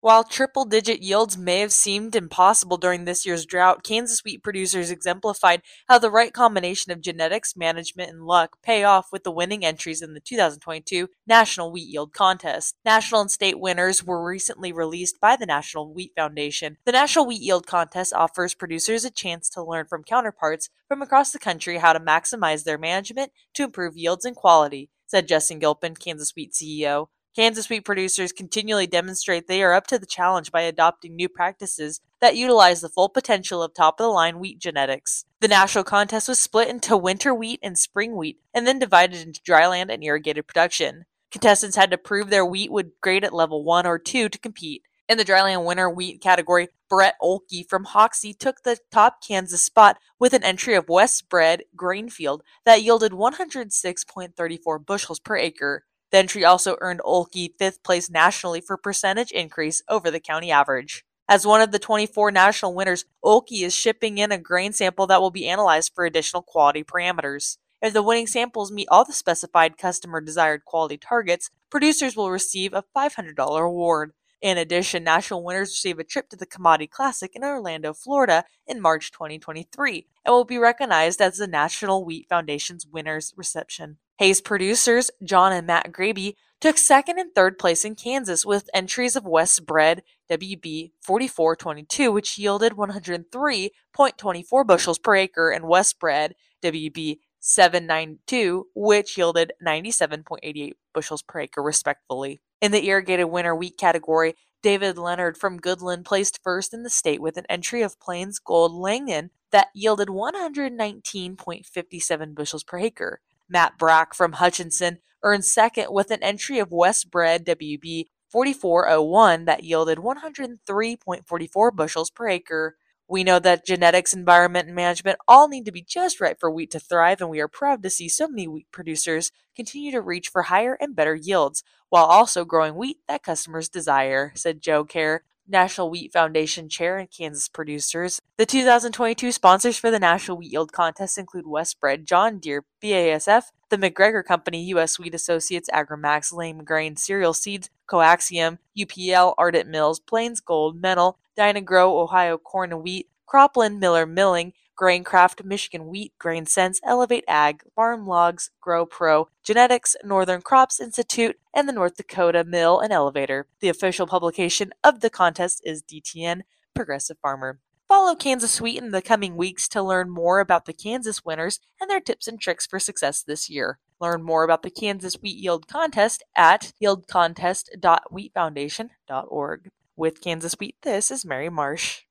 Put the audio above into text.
While triple-digit yields may have seemed impossible during this year's drought, Kansas wheat producers exemplified how the right combination of genetics, management, and luck pay off with the winning entries in the 2022 National Wheat Yield Contest. National and state winners were recently released by the National Wheat Foundation. The National Wheat Yield Contest offers producers a chance to learn from counterparts from across the country how to maximize their management to improve yields and quality, said Justin Gilpin, Kansas Wheat CEO. Kansas wheat producers continually demonstrate they are up to the challenge by adopting new practices that utilize the full potential of top-of-the-line wheat genetics. The national contest was split into winter wheat and spring wheat, and then divided into dryland and irrigated production. Contestants had to prove their wheat would grade at level 1 or 2 to compete. In the dryland winter wheat category, Brett Olkey from Hoxie took the top Kansas spot with an entry of West Bred Grainfield that yielded 106.34 bushels per acre. The entry also earned Olkey 5th place nationally for percentage increase over the county average. As one of the 24 national winners, Olkey is shipping in a grain sample that will be analyzed for additional quality parameters. If the winning samples meet all the specified customer desired quality targets, producers will receive a $500 award. In addition, national winners receive a trip to the Commodity Classic in Orlando, Florida in March 2023 and will be recognized as the National Wheat Foundation's winners reception. Hayes producers, John and Matt Graby, took second and third place in Kansas with entries of West Bred WB 4422, which yielded 103.24 bushels per acre, and West Bred WB 792, which yielded 97.88 bushels per acre, respectively. In the irrigated winter wheat category, David Leonard from Goodland placed first in the state with an entry of Plains Gold Langen that yielded 119.57 bushels per acre. Matt Brack from Hutchinson earned second with an entry of West Bred WB 4401 that yielded 103.44 bushels per acre. We know that genetics, environment, and management all need to be just right for wheat to thrive, and we are proud to see so many wheat producers continue to reach for higher and better yields, while also growing wheat that customers desire, said Joe Kerr, National Wheat Foundation Chair and Kansas producers. The 2022 sponsors for the National Wheat Yield Contest include West Bred, John Deere, BASF, the McGregor Company, U.S. Wheat Associates, Agramax, Lame Grain, Cereal Seeds, Coaxium, UPL, Ardent Mills, Plains Gold, Mental, Dynagrow, Ohio Corn and Wheat, Cropland, Miller Milling, Graincraft, Michigan Wheat, Grain Sense, Elevate Ag, Farm Logs, Grow Pro, Genetics, Northern Crops Institute, and the North Dakota Mill and Elevator. The official publication of the contest is DTN, Progressive Farmer. Follow Kansas Wheat in the coming weeks to learn more about the Kansas winners and their tips and tricks for success this year. Learn more about the Kansas Wheat Yield Contest at yieldcontest.wheatfoundation.org. With Kansas Wheat, this is Mary Marsh.